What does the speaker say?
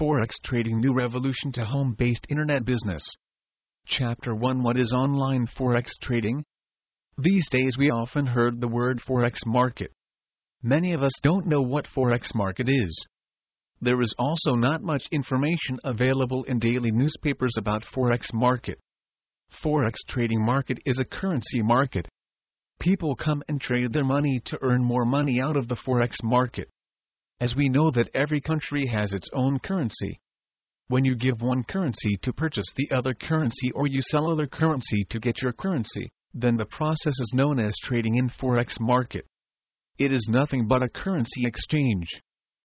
Forex Trading New Revolution to Home-Based Internet Business. Chapter 1. What is online Forex trading? These days we often heard the word Forex market. Many of us don't know what Forex market is. There is also not much information available in daily newspapers about Forex market. Forex trading market is a currency market. People come and trade their money to earn more money out of the Forex market. As we know that every country has its own currency. When you give one currency to purchase the other currency or you sell other currency to get your currency, then the process is known as trading in Forex market. It is nothing but a currency exchange.